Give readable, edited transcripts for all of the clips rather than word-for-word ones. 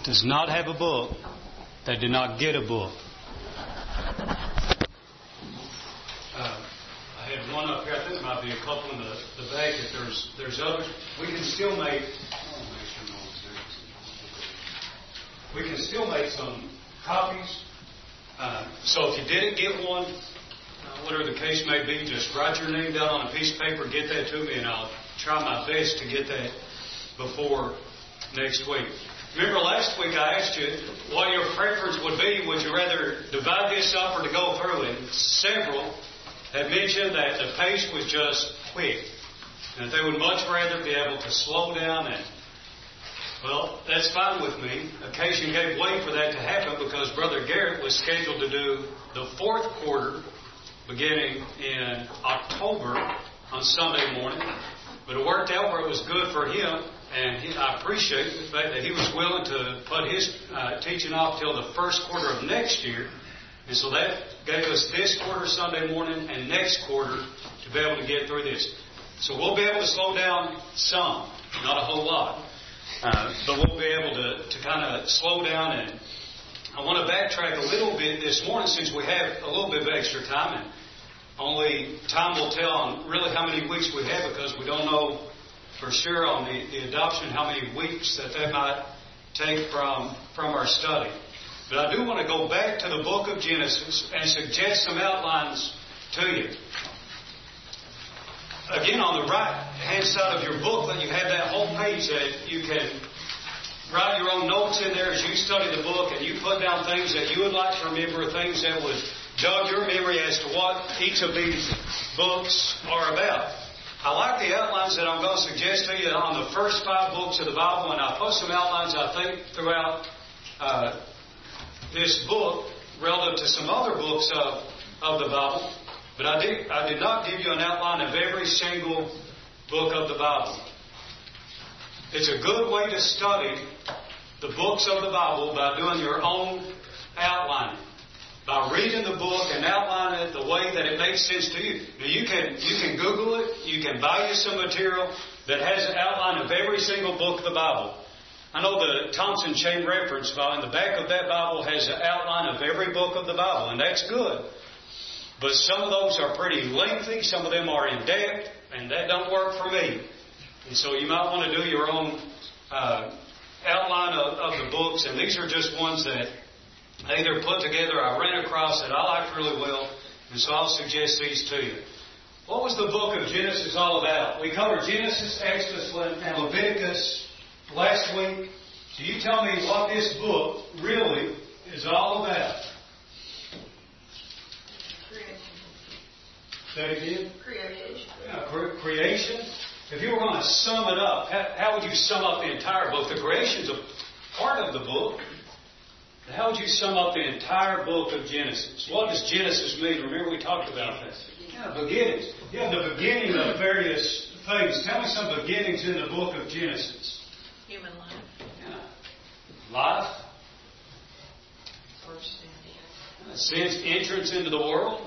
does not have a book that did not get a book. I had one up here. I think there might be a couple in the back. If there's others, we can still make. We can still make some copies. So if you didn't get one, whatever the case may be, just write your name down on a piece of paper, get that to me, and I'll try my best to get that before next week. Remember last week I asked you what your preference would be. Would you rather divide this up or to go through it? Several had mentioned that the pace was just quick, and that they would much rather be able to slow down and, well, that's fine with me. Occasion gave way for that to happen because Brother Garrett was scheduled to do the fourth quarter beginning in October on Sunday morning. But it worked out where it was good for him, and I appreciate the fact that he was willing to put his teaching off till the first quarter of next year. And so that gave us this quarter Sunday morning and next quarter to be able to get through this. So we'll be able to slow down some, not a whole lot. But we'll be able to kind of slow down. And I want to backtrack a little bit this morning since we have a little bit of extra time. And only time will tell on really how many weeks we have because we don't know for sure on the adoption how many weeks that might take from our study. But I do want to go back to the book of Genesis and suggest some outlines to you. Again, on the right-hand side of your booklet, you have that whole page that you can write your own notes in there as you study the book, and you put down things that you would like to remember, things that would jog your memory as to what each of these books are about. I like the outlines that I'm going to suggest to you on the first 5 books of the Bible, and I put some outlines, I think, throughout this book relative to some other books of the Bible. But I did not give you an outline of every single book of the Bible. It's a good way to study the books of the Bible by doing your own outlining. By reading the book and outlining it the way that it makes sense to you. Now you can Google it. You can buy you some material that has an outline of every single book of the Bible. I know the Thompson Chain Reference Bible, in the back of that Bible has an outline of every book of the Bible, and that's good. But some of those are pretty lengthy. Some of them are in depth, and that don't work for me. And so you might want to do your own outline of the books. And these are just ones that I either put together, I ran across that I liked really well. And so I'll suggest these to you. What was the book of Genesis all about? We covered Genesis, Exodus, and Leviticus last week. So you tell me what this book really is all about. Say it again? Creation. Yeah, creation. If you were going to sum it up, how would you sum up the entire book? The creation's a part of the book. How would you sum up the entire book of Genesis? What does Genesis mean? Remember we talked about that. Yeah, beginnings. Yeah, the beginning of various things. Tell me some beginnings in the book of Genesis. Human life. Yeah. Life. First sin. Sin's entrance into the world.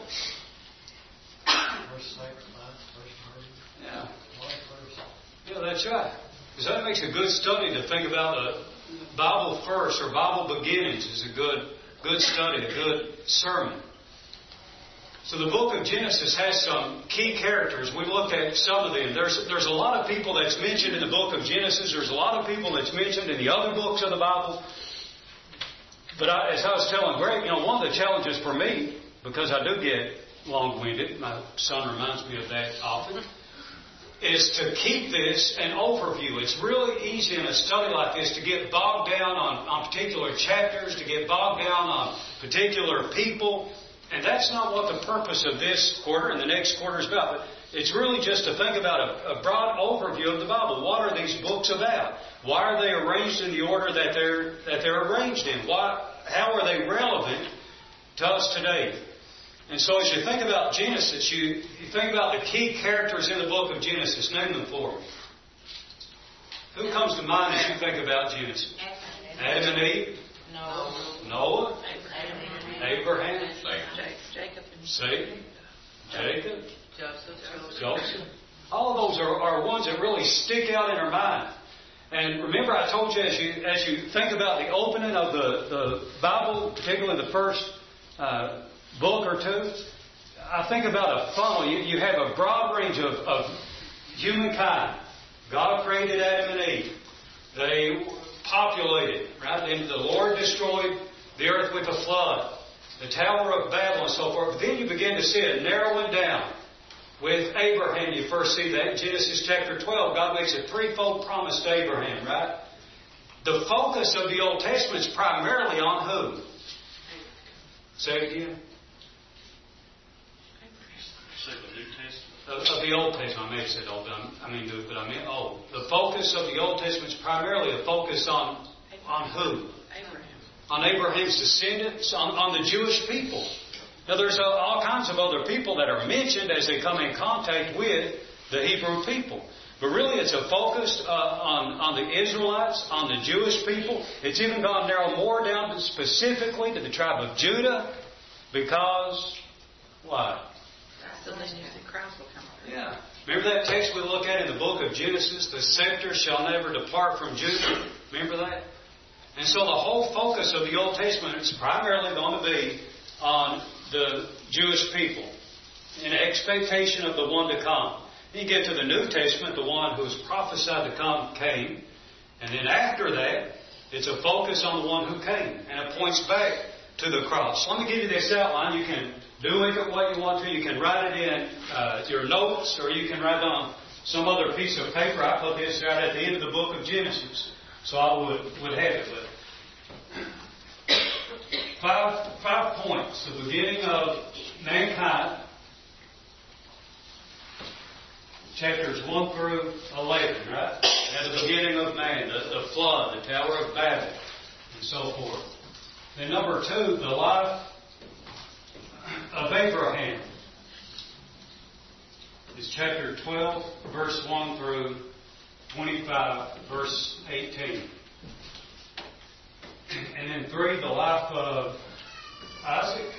First sacrifice, first murder. Yeah. First. Yeah, that's right. Because that makes a good study to think about the Bible first or Bible beginnings is a good study, a good sermon. So the book of Genesis has some key characters. We looked at some of them. There's a lot of people that's mentioned in the book of Genesis. There's a lot of people that's mentioned in the other books of the Bible. But as I was telling Greg, one of the challenges for me, because I do get long-winded, my son reminds me of that often, is to keep this an overview. It's really easy in a study like this to get bogged down on particular chapters, to get bogged down on particular people. And that's not what the purpose of this quarter and the next quarter is about. But it's really just to think about a broad overview of the Bible. What are these books about? Why are they arranged in the order that they're arranged in? How are they relevant to us today? And so as you think about Genesis, you think about the key characters in the book of Genesis. Name them for me. Who comes to mind as you think about Genesis? Adam and Eve? Noah? Abraham? Jacob. Satan? Jacob? Joseph. All of those are ones that really stick out in our mind. And remember, I told you as you think about the opening of the Bible, particularly the first book or two, I think about a funnel. You have a broad range of humankind. God created Adam and Eve. They populated, right? And the Lord destroyed the earth with a flood, the Tower of Babel and so forth. But then you begin to see it narrowing down. With Abraham, you first see that in Genesis chapter 12. God makes a threefold promise to Abraham, right? The focus of the Old Testament is primarily on who? Say it again. Say the New Testament. Of the Old Testament. I may have said old, I mean new, but I mean old. The focus of the Old Testament is primarily a focus on who? Abraham. On Abraham's descendants, on the Jewish people. Now, there's all kinds of other people that are mentioned as they come in contact with the Hebrew people. But really, it's a focus on the Israelites, on the Jewish people. It's even gone narrow more down specifically to the tribe of Judah. Because, why? That's the lineage that Christ will come through. Yeah. Remember that text we look at in the book of Genesis? The scepter shall never depart from Judah. Remember that? And so the whole focus of the Old Testament is primarily going to be on the Jewish people in expectation of the one to come. You get to the New Testament, the one who is prophesied to come came. And then after that, it's a focus on the one who came. And it points back to the cross. Let me give you this outline. You can do with it what you want to. You can write it in your notes, or you can write it on some other piece of paper. I put this right at the end of the book of Genesis. So I would have it. But Five points. The beginning of mankind, chapters 1 through 11, right? At the beginning of man, the flood, the Tower of Babel, and so forth. Then number 2, the life of Abraham. Is chapter 12, verse 1 through 25, verse 18. And then 3, the life of Isaac,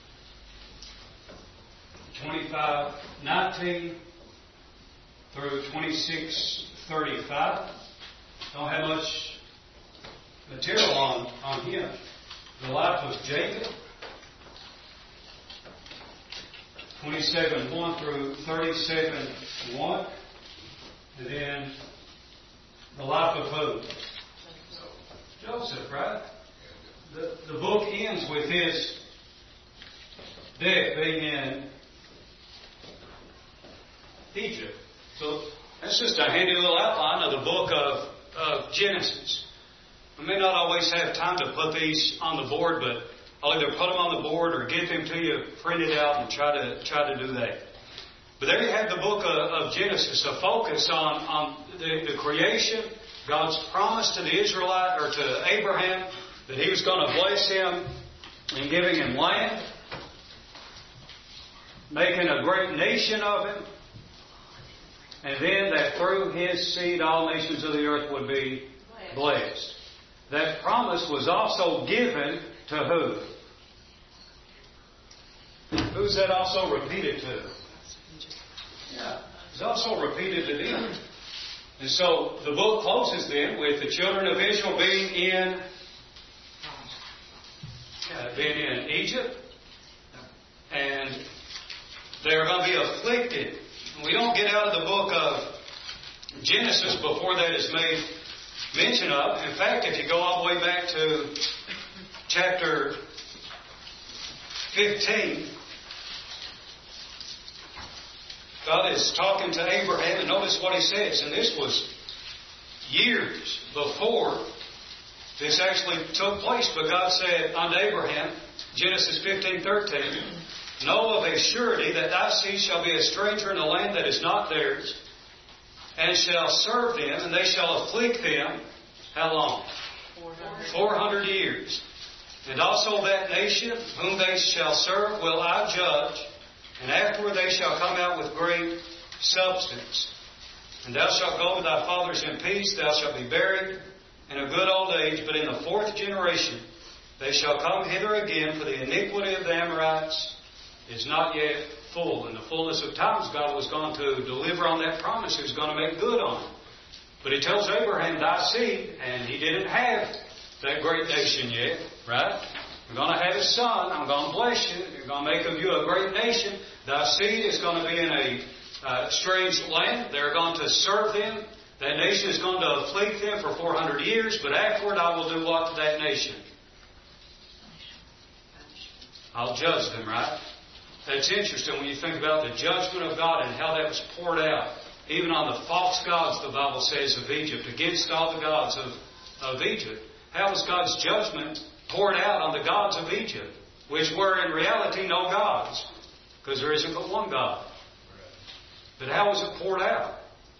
25:19 through 26:35. Don't have much material on him. The life of Jacob, 27:1 through 37:1. And then the life of who? Joseph, right? The book ends with his death being in Egypt. So that's just a handy little outline of the book of Genesis. We may not always have time to put these on the board, but I'll either put them on the board or get them to you printed out and try to do that. But there you have the book of Genesis, a focus on the creation, God's promise to the Israelite or to Abraham that He was going to bless him in giving him land, making a great nation of him, and then that through his seed all nations of the earth would be blessed. That promise was also given to who? Who's that also repeated to? Yeah, it's also repeated to them. And so the book closes then with the children of Israel being in Egypt, and they're going to be afflicted. We don't get out of the book of Genesis before that is made mention of. In fact, if you go all the way back to chapter 15, God is talking to Abraham, and notice what He says. And this was years before this actually took place. But God said unto Abraham, Genesis 15:13, know of a surety that thy seed shall be a stranger in a land that is not theirs, and shall serve them, and they shall afflict them. How long? 400 years. And also that nation whom they shall serve will I judge, and afterward they shall come out with great substance. And thou shalt go to thy fathers in peace, thou shalt be buried in a good old age. But in the 4th generation they shall come hither again, for the iniquity of the Amorites is not yet full. In the fullness of times God was going to deliver on that promise. He was going to make good on it. But He tells Abraham, thy seed, and he didn't have that great nation yet, right? You're going to have a son. I'm going to bless you. You're going to make of you a great nation. Thy seed is going to be in a strange land. They're going to serve them. That nation is going to afflict them for 400 years. But afterward, I will do what to that nation? I'll judge them, right? That's interesting when you think about the judgment of God and how that was poured out, even on the false gods, the Bible says, of Egypt, against all the gods of Egypt. How was God's judgment poured out on the gods of Egypt, which were in reality no gods, because there isn't but one God. But how was it poured out?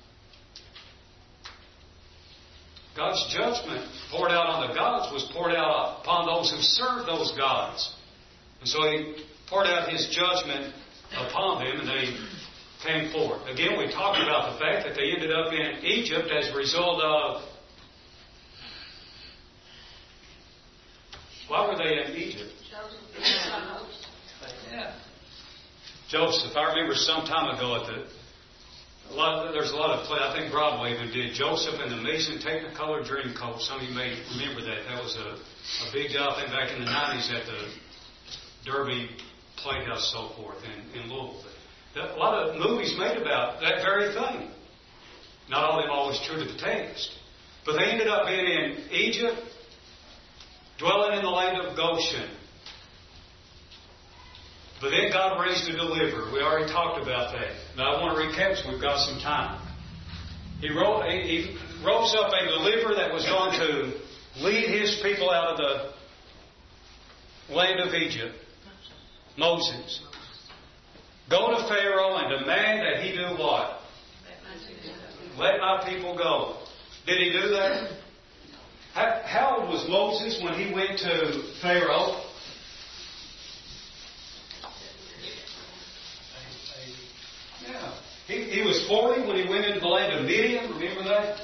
God's judgment poured out on the gods was poured out upon those who served those gods. And so He poured out His judgment upon them, and they came forth. Again, we talked about the fact that they ended up in Egypt as a result of... Why were they in Egypt? Joseph. I remember some time ago there's a lot of play. I think Broadway even did Joseph and the Amazing Technicolor Dreamcoat. Some of you may remember that. That was a big deal, I think, back in the 90s at the Derby Playhouse, so forth, in Louisville. A lot of movies made about that very thing. Not all of them always true to the text. But they ended up being in Egypt, dwelling in the land of Goshen. But then God raised a deliverer. We already talked about that. Now I want to recap so we've got some time. He rose up a deliverer that was going to lead His people out of the land of Egypt. Moses. Go to Pharaoh and demand that he do what? Let my people go. Did he do that? How old was Moses when he went to Pharaoh? Yeah. He was 40 when he went into the land of Midian. Remember that?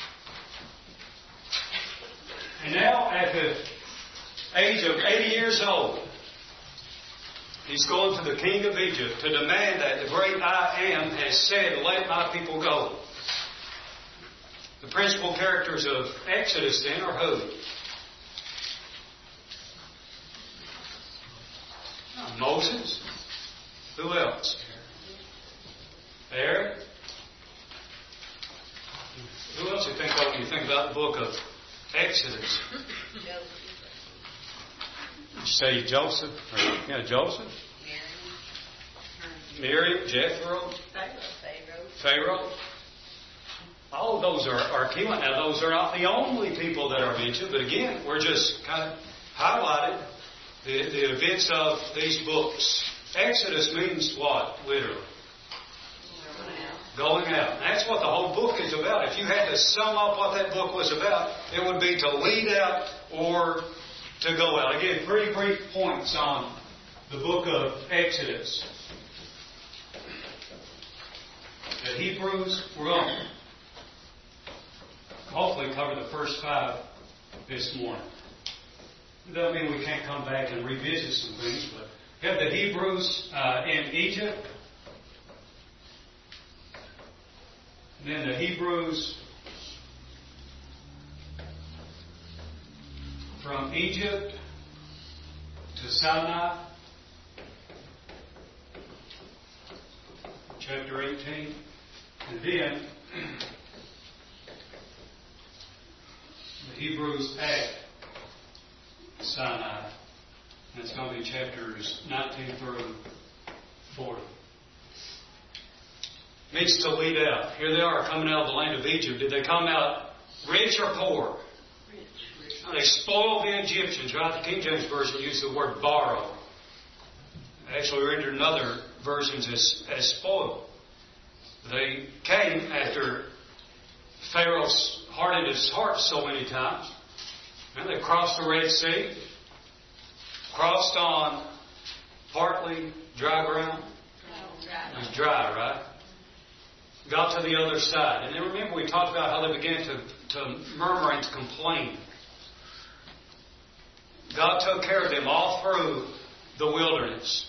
And now, at the age of 80 years old, he's going to the king of Egypt to demand that the great I Am has said, let my people go. The principal characters of Exodus then are who? Moses. Who else? Aaron. Who else you think of when you think about the book of Exodus? You say Joseph? Joseph? Miriam, Jethro, Pharaoh. All of those are key ones. Now, those are not the only people that are mentioned, but again, we're just kind of highlighted the events of these books. Exodus means what, literally? Going out. That's what the whole book is about. If you had to sum up what that book was about, it would be to lead out or to go out. Again, 3 brief points on the book of Exodus. The Hebrews, we're going to hopefully cover the first 5 this morning. It doesn't mean we can't come back and revisit some things, but we have the Hebrews in Egypt. And then the Hebrews from Egypt to Sinai, chapter 18. And then the Hebrews at Sinai. And it's going to be chapters 19 through 40. Means to lead out. Here they are coming out of the land of Egypt. Did they come out rich or poor? Rich. They spoiled the Egyptians, right? The King James Version used the word borrow. Actually rendered in other versions as spoiled. They came after Pharaoh's hardened his heart so many times. And they crossed the Red Sea. Crossed on partly dry ground. It was dry, right? Got to the other side. And then remember we talked about how they began to murmur and to complain. God took care of them all through the wilderness.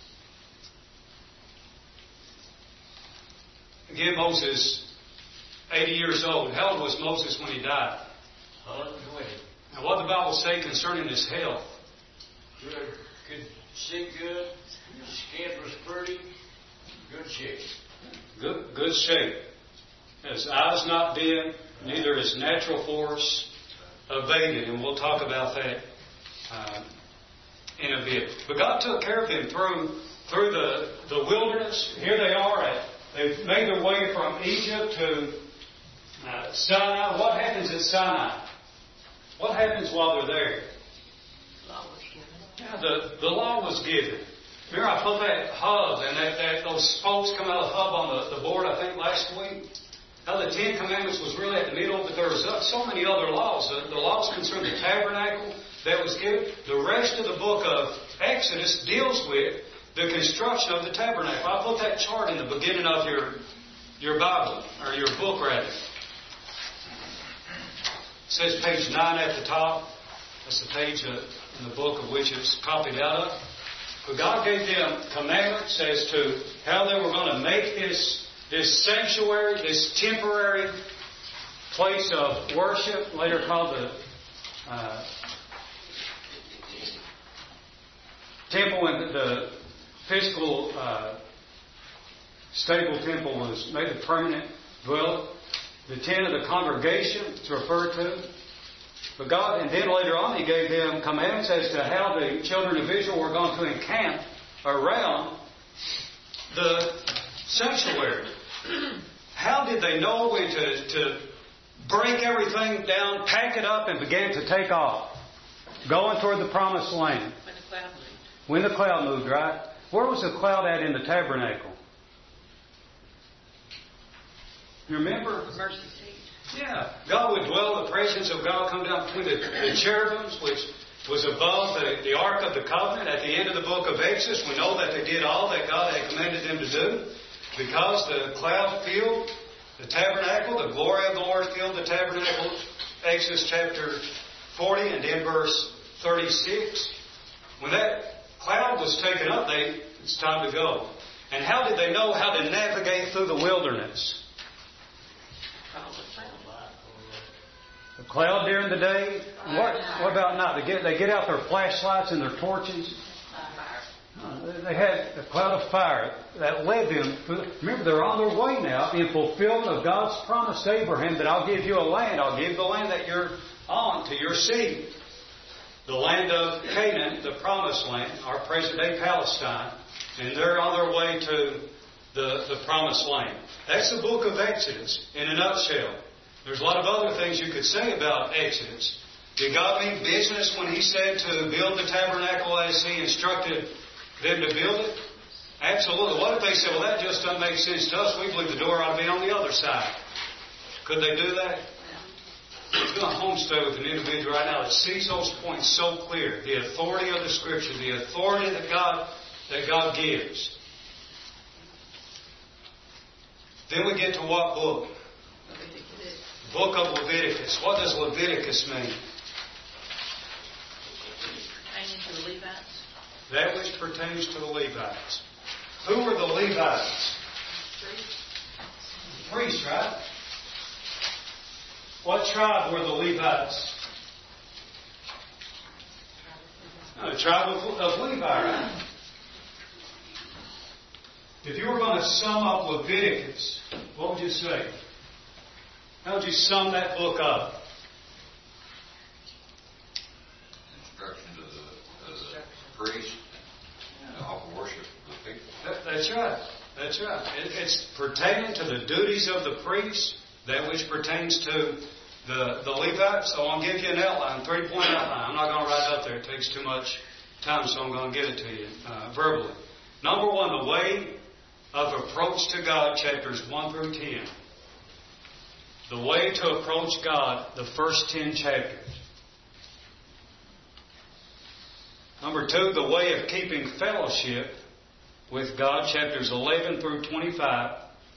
Again, Moses 80 years old. How old was Moses when he died? 120. Now, what the Bible say concerning his health? Good. Could see good. Skin was pretty. Good shape. Good shape. His eyes not dim, neither his natural force abated. And we'll talk about that in a bit. But God took care of him through the wilderness. Here they are. They've made their way from Egypt to Sinai. What happens at Sinai? What happens while they're there? Law was given. Yeah, the law was given. Remember, I put that hub and that those spokes come out of the hub on the board, I think, last week. Now, the Ten Commandments was really at the middle, but there was so many other laws. The laws concerning the tabernacle that was given. The rest of the book of Exodus deals with the construction of the tabernacle. I put that chart in the beginning of your Bible, or your book, rather. It says page 9 at the top. That's the page in the book of which it's copied out of. But God gave them commandments as to how they were going to make this sanctuary, this temporary place of worship, later called the temple, and the physical stable temple was made a permanent dwelling. The tent of the congregation is referred to. But God, and then later on, He gave them commandments as to how the children of Israel were going to encamp around the sanctuary. How did they know when to break everything down, pack it up, and begin to take off? Going toward the promised land. When the cloud moved. When the cloud moved, right? Where was the cloud at in the tabernacle? You remember? Mercy seat. Yeah. God would dwell, the presence of God come down between the cherubims, which was above the Ark of the Covenant. At the end of the book of Exodus, we know that they did all that God had commanded them to do. Because the cloud filled the tabernacle, the glory of the Lord filled the tabernacle. Exodus chapter 40 and then verse 36. When that cloud was taken up, it's time to go. And how did they know how to navigate through the wilderness? The cloud during the day. What about night? They get out their flashlights and their torches. They had a cloud of fire that led them. Remember, they're on their way now in fulfillment of God's promise to Abraham that I'll give you a land. I'll give the land that you're on to your seed. The land of Canaan, the promised land, our present-day Palestine. And they're on their way to the promised land. That's the book of Exodus in a nutshell. There's a lot of other things you could say about Exodus. Did God mean business when He said to build the tabernacle as He instructed them to build it? Absolutely. What if they said, well, that just doesn't make sense to us. We believe the door ought to be on the other side. Could they do that? I'm doing a homestead with an individual right now that sees those points so clear. The authority of the Scripture, the authority that God gives. Then we get to what book? Book of Leviticus. What does Leviticus mean? Pertaining to the Levites. That which pertains to the Levites. Who were the Levites? Priests, right? What tribe were the Levites? The tribe of Levi, right? If you were going to sum up Leviticus, what would you say? How would you sum that book up? Instruction to the priest to offer worship to the people. That's right. That's right. It's pertaining to the duties of the priest, that which pertains to the Levites. So I'll give you an outline, 3-point outline. I'm not going to write it up there. It takes too much time, so I'm going to give it to you verbally. Number 1, the way of approach to God, chapters 1 through 10. The way to approach God, the first 10 chapters. Number 2, the way of keeping fellowship with God, chapters 11 through 25.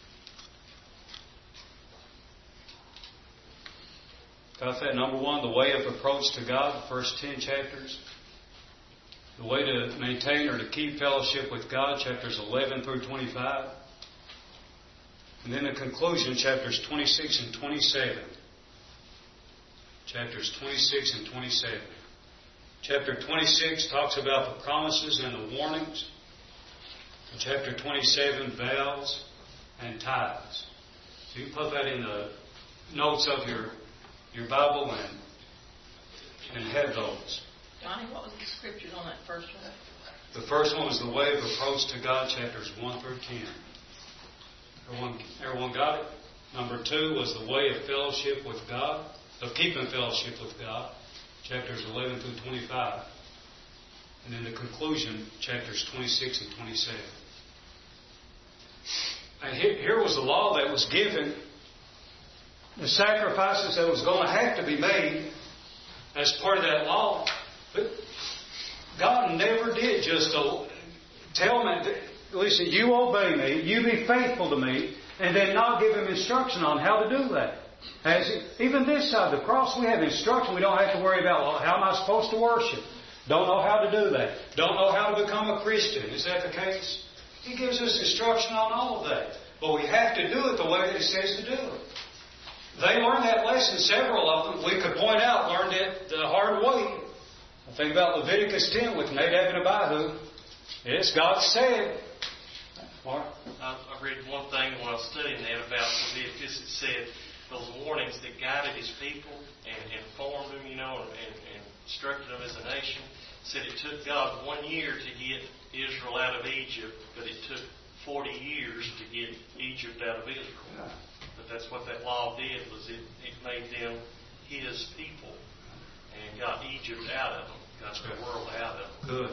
Got that? Number 1, the way of approach to God, the first 10 chapters. The way to maintain or to keep fellowship with God, chapters 11 through 25. And then the conclusion, chapters 26 and 27. Chapters 26 and 27. Chapter 26 talks about the promises and the warnings. And chapter 27, vows and tithes. So you put that in the notes of your Bible and have those. Donnie, what was the scriptures on that first one? The first one was the way of approach to God, chapters 1 through 10. Everyone got it? Number 2 was the way of fellowship with God, of keeping fellowship with God, chapters 11 through 25. And then the conclusion, chapters 26 and 27. And here was the law that was given, the sacrifices that was going to have to be made as part of that law. But God never did just tell me, listen, you obey me, you be faithful to me, and then not give him instruction on how to do that. Even this side of the cross, we have instruction. We don't have to worry about, well, how am I supposed to worship? Don't know how to do that. Don't know how to become a Christian. Is that the case? He gives us instruction on all of that. But we have to do it the way that He says to do it. They learned that lesson, several of them, we could point out, learned it the hard way. Think about Leviticus 10 with Nadab and Abihu. Yes, God said. Mark? I read one thing when I was studying that about Leviticus. It said those warnings that guided His people and informed them, and instructed them as a nation. Said it took God 1 year to get Israel out of Egypt, but it took 40 years to get Egypt out of Israel. Yeah. But that's what that law did, was it made them His people and got Egypt out of them, got the world out of them. Good.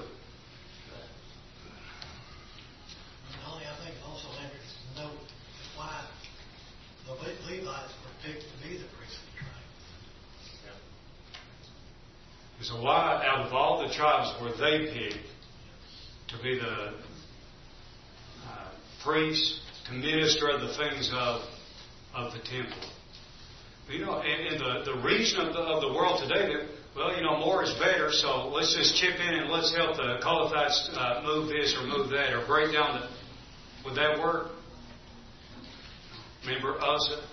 Only I think also Andrews note why the Levites were picked to be the priestly tribe. Yeah. So why, out of all the tribes, were they picked to be the priests, to minister of the things of the temple? In the region of the world today, more is better, so let's just chip in and let's help the Kohathites move this or move that or break down would that work? Remember Uzzah?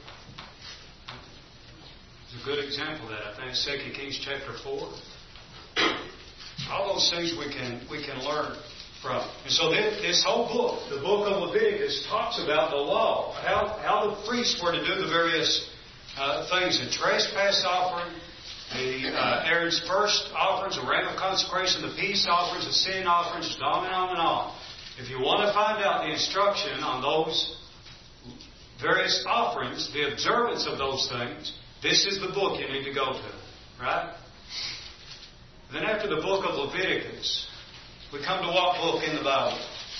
It's a good example of that. I think 2 Kings chapter 4. All those things we can learn from. And so this whole book, the book of Leviticus, talks about the law, how the priests were to do the various things: the trespass offering, Aaron's first offerings, the ram of consecration, the peace offerings, the sin offerings, on and on and on. If you want to find out the instruction on those various offerings, the observance of those things, this is the book you need to go to. Right? Then after the book of Leviticus, we come to what book in the Bible?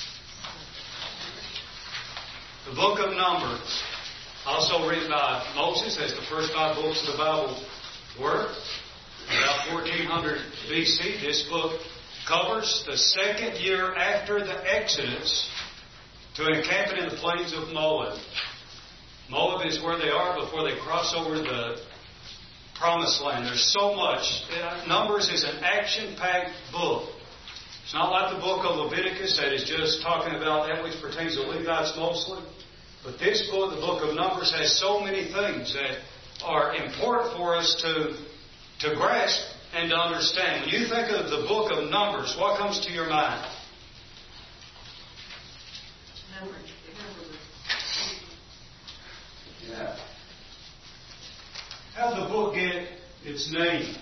The book of Numbers, also written by Moses, as the first 5 books of the Bible were. About 1400 BC, this book covers the second year after the Exodus to encampment in the plains of Moab. Moab is where they are before they cross over the Promised Land. There's so much. Numbers is an action-packed book. It's not like the book of Leviticus that is just talking about that which pertains to Levites mostly. But this book, the book of Numbers, has so many things that are important for us to grasp and to understand. When you think of the book of Numbers, what comes to your mind? Numbers. Yeah. How did the book get its name?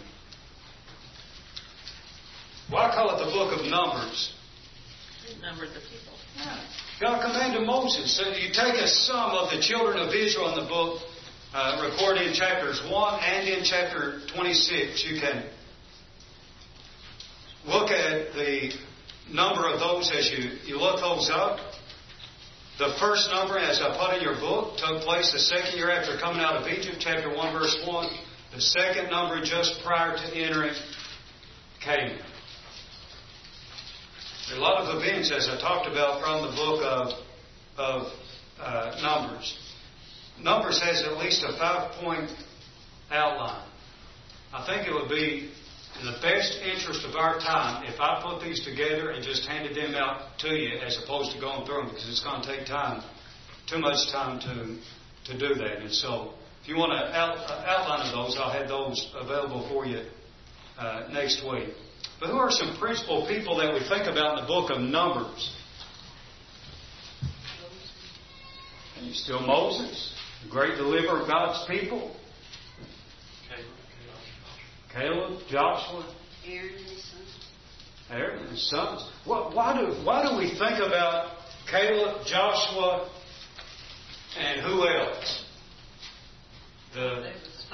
Well, I call it the book of Numbers. It numbered the people. God commanded Moses. So you take a sum of the children of Israel in the book, recorded in chapters 1 and in chapter 26. You can look at the number of those as you look those up. The first number, as I put in your book, took place the second year after coming out of Egypt, chapter 1, verse 1. The second number just prior to entering Canaan. There are a lot of events, as I talked about, from the book of Numbers. Numbers has at least a 5-point outline. I think it would be in the best interest of our time if I put these together and just handed them out to you as opposed to going through them, because it's going to take time too much time to do that. And so, if you want an outline of those, I'll have those available for you next week. But who are some principal people that we think about in the book of Numbers? And still Moses, the great deliverer of God's people. Caleb, Joshua, Aaron and his sons. Why do we think about Caleb, Joshua, and who else? The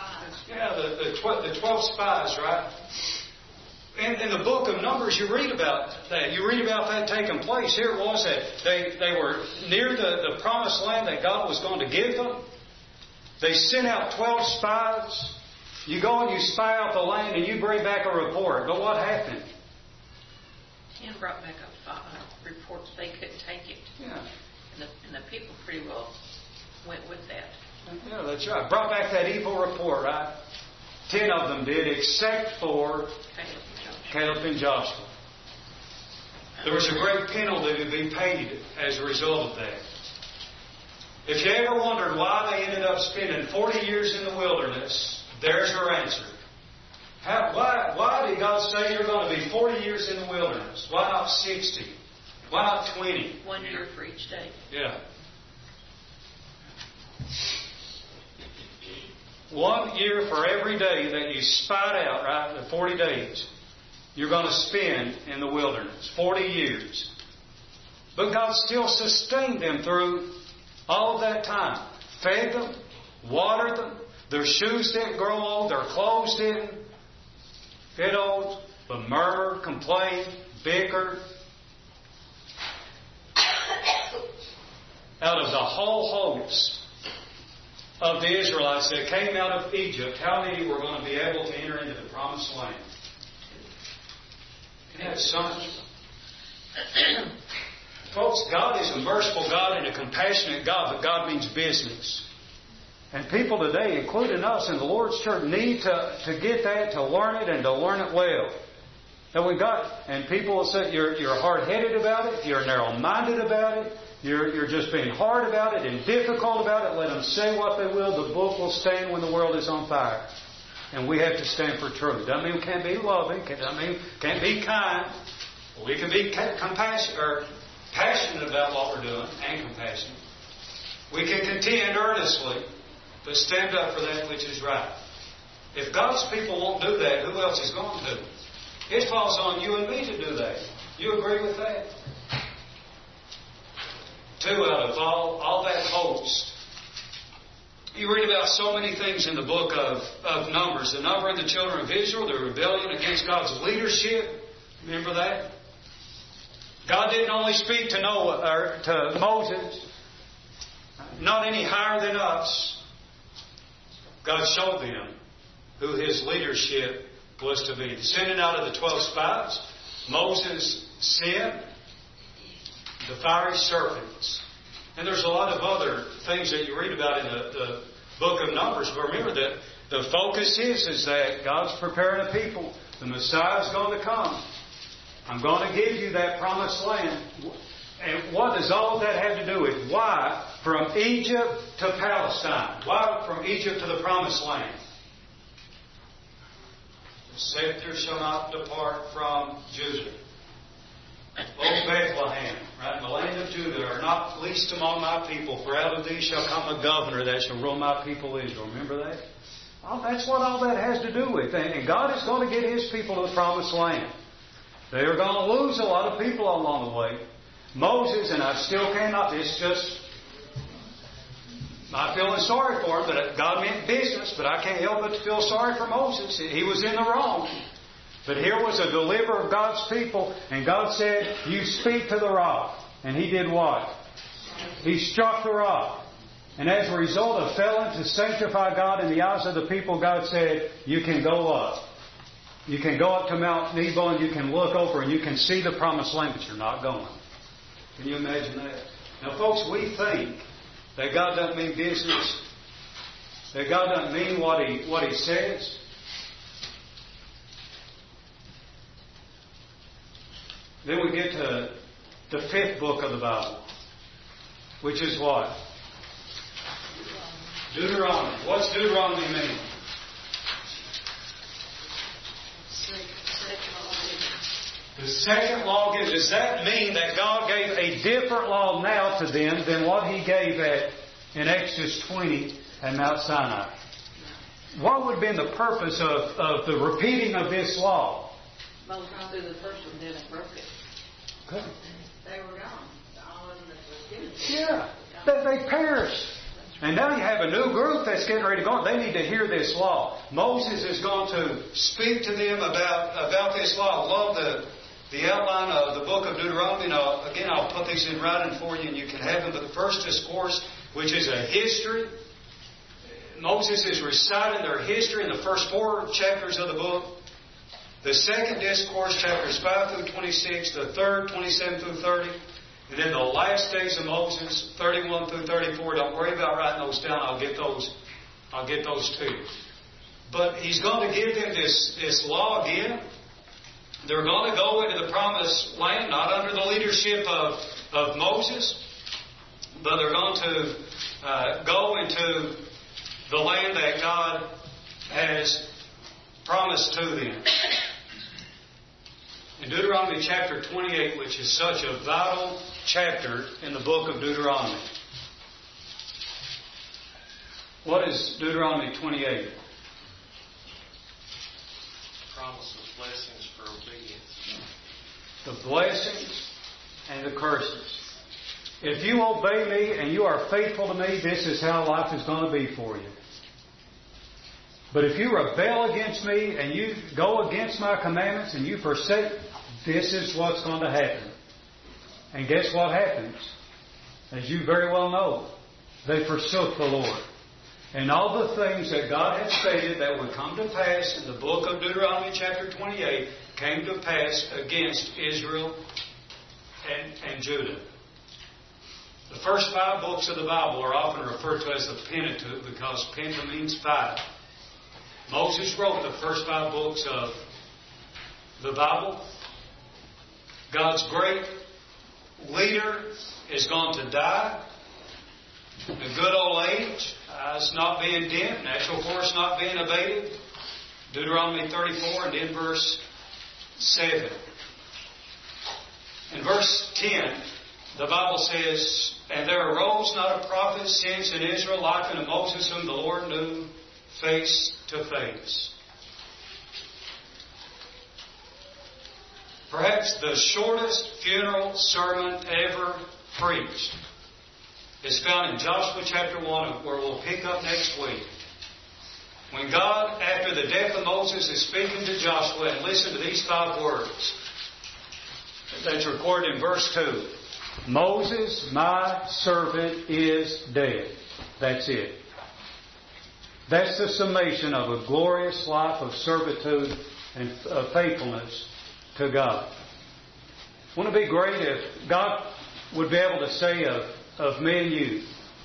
12 spies, right? In the book of Numbers, you read about that. You read about that taking place. Here it was that they were near the promised land that God was going to give them. They sent out 12 spies. You go and you spy out the land and you bring back a report. But what happened? 10 brought back a report that they couldn't take it. Yeah. And the people pretty well went with that. Yeah, that's right. Brought back that evil report, right? 10 of them did, except for Caleb and Joshua. There was a great penalty to be paid as a result of that. If you ever wondered why they ended up spending 40 years in the wilderness, there's your answer. Why did God say you're going to be 40 years in the wilderness? Why not 60? Why not 20? 1 year for each day. Yeah. 1 year for every day that you spied out, right? The 40 days you're going to spend in the wilderness. 40 years. But God still sustained them through all of that time. Fed them, watered them. Their shoes didn't grow old. Their clothes didn't get old. But murmur, complain, bicker. Out of the whole host of the Israelites that came out of Egypt, how many were going to be able to enter into the promised land? That's something. Folks, God is a merciful God and a compassionate God, but God means business. And people today, including us in the Lord's church, need to get that, to learn it, and to learn it well. And people will say you're hard-headed about it, you're narrow-minded about it, you're just being hard about it and difficult about it. Let them say what they will. The book will stand when the world is on fire. And we have to stand for truth. Doesn't mean we can't be loving. Doesn't mean we can't be kind. We can be compassionate or passionate about what we're doing and compassionate. We can contend earnestly, but stand up for that which is right. If God's people won't do that, who else is going to? It falls on you and me to do that. You agree with that? 2 out of all that host. You read about so many things in the book of Numbers. The number of the children of Israel, the rebellion against God's leadership. Remember that? God didn't only speak to Noah or to Moses, not any higher than us. God showed them who His leadership was to be. Sending out of the 12 spies, Moses sent the fiery serpents. And there's a lot of other things that you read about in the book of Numbers. But remember that the focus is that God's preparing a people. The Messiah is going to come. I'm going to give you that promised land. And what does all of that have to do with? Why from Egypt to Palestine? Why from Egypt to the promised land? The scepter shall not depart from Judah. O Bethlehem, right in the land of Judah, are not least among my people, for out of thee shall come a governor that shall rule my people Israel. Remember that? Well, that's what all that has to do with. And God is going to get His people to the promised land. They are going to lose a lot of people along the way. Moses, and I still cannot, it's just, I'm feeling sorry for him, but God meant business, but I can't help but to feel sorry for Moses. He was in the wrong. But here was a deliverer of God's people, and God said, you speak to the rock. And he did what? He struck the rock. And as a result of failing to sanctify God in the eyes of the people, God said, you can go up. You can go up to Mount Nebo and you can look over and you can see the promised land, but you're not going. Can you imagine that? Now, folks, we think that God doesn't mean business, that God doesn't mean what He says. Then we get to the 5th book of the Bible, which is what? Deuteronomy. What's Deuteronomy mean? The second law given. Does that mean that God gave a different law now to them than what He gave in Exodus 20 and Mount Sinai? What would have been the purpose of the repeating of this law? Moses through the first one, then it broke it. Okay. They were gone. All of them that was given. Yeah, they perished. And now you have a new group that's getting ready to go. They need to hear this law. Moses is going to speak to them about this law. I love the outline of the book of Deuteronomy. Now, again, I'll put these in writing for you and you can have them. But the first discourse, which is a history, Moses is reciting their history in the first 4 chapters of the book. The second discourse, chapters 5 through 26. The third, 27 through 30. And then the last days of Moses, 31 through 34. Don't worry about writing those down. I'll get those to you. But he's going to give them this law again. They're going to go into the promised land, not under the leadership of Moses, but they're going to go into the land that God has promised to them. In Deuteronomy chapter 28, which is such a vital chapter in the book of Deuteronomy. What is Deuteronomy 28? Promise of blessings for obedience. The blessings and the curses. If you obey me and you are faithful to me, this is how life is going to be for you. But if you rebel against me and you go against my commandments and you forsake, this is what's going to happen. And guess what happens? As you very well know, they forsook the Lord. And all the things that God had stated that would come to pass in the book of Deuteronomy chapter 28 came to pass against Israel and Judah. The first 5 books of the Bible are often referred to as the Pentateuch because Penta means 5. Moses wrote the first 5 books of the Bible. God's great leader is going to die. A good old age, eyes not being dim, natural force not being abated. Deuteronomy 34 and in verse 7. In verse 10, the Bible says, "And there arose not a prophet since in Israel like unto Moses, whom the Lord knew face to face." Perhaps the shortest funeral sermon ever preached is found in Joshua chapter 1, where we'll pick up next week. When God, after the death of Moses, is speaking to Joshua, and listen to these 5 words that's recorded in verse 2. "Moses, my servant, is dead." That's it. That's the summation of a glorious life of servitude and of faithfulness to God. Wouldn't it be great if God would be able to say of me and you,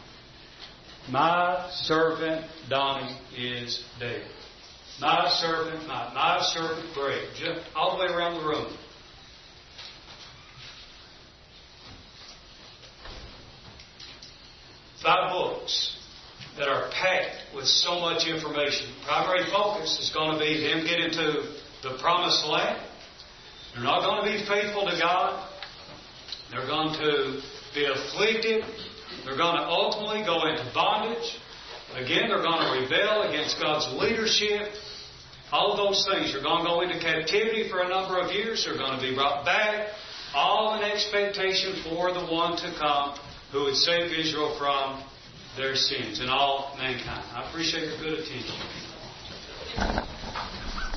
"My servant Donnie is dead. My servant, my servant Greg," just all the way around the room. Five books that are packed with so much information. Primary focus is going to be them getting to the promised land. They're not going to be faithful to God. They're going to be afflicted. They're going to ultimately go into bondage. Again, they're going to rebel against God's leadership. All of those things. They're going to go into captivity for a number of years. They're going to be brought back. All in expectation for the one to come who would save Israel from their sins and all mankind. I appreciate your good attention.